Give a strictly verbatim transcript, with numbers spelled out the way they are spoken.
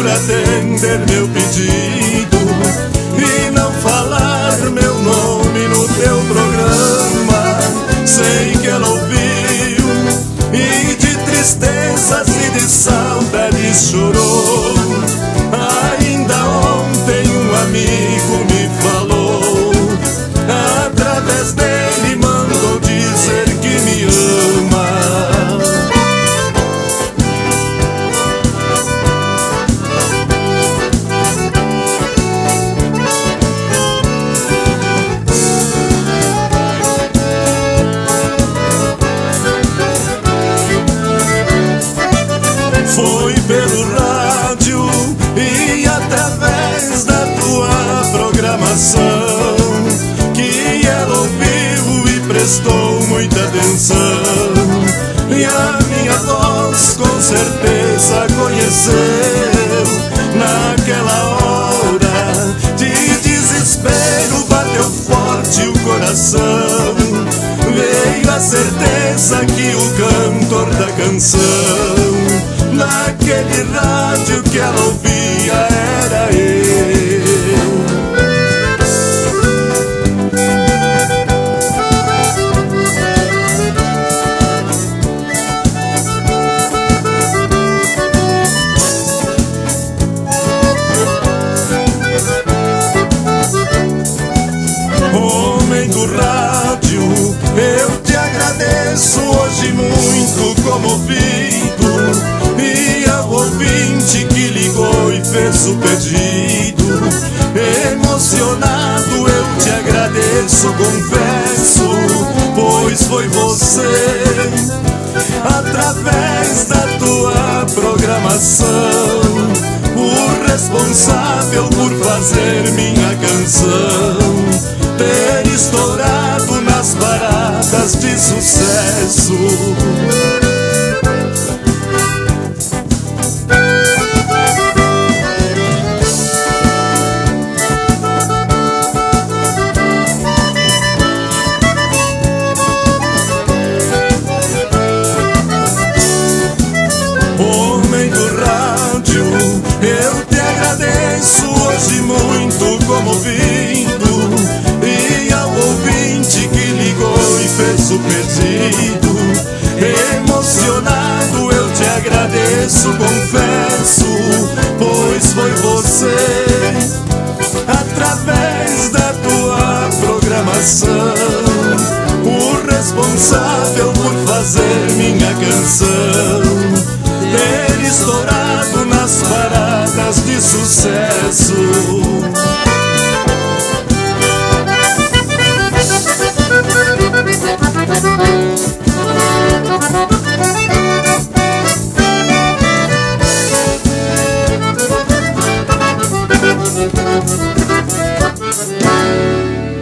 atender meu pedido e não falar meu nome no teu programa. Sei que ela ouviu e de tristezas e de saudades chorou. Ainda ontem um amigo me falou, através dele mandou dizer que me ama. Foi pelo rádio e através da tua programação que ela ouviu e prestou muita atenção. E a minha voz com certeza conheceu. Naquela hora de desespero bateu forte o coração. Veio a certeza que o cantor da canção naquele rádio que ela ouvia era eu. Homem do rádio, eu te agradeço hoje muito comovido. E ao ouvinte que ligou e fez o pedido, emocionado eu te agradeço, confesso, pois foi você, através da tua programação, o responsável por fazer minha canção ter estourado nas paradas de sucesso. Homem do rádio, eu te agradeço hoje muito comovido. E ao ouvinte que ligou e fez o pedido, emocionado eu te agradeço, confesso, pois foi você, através da tua programação, o responsável por fazer minha canção ter estourado nas paradas de sucesso.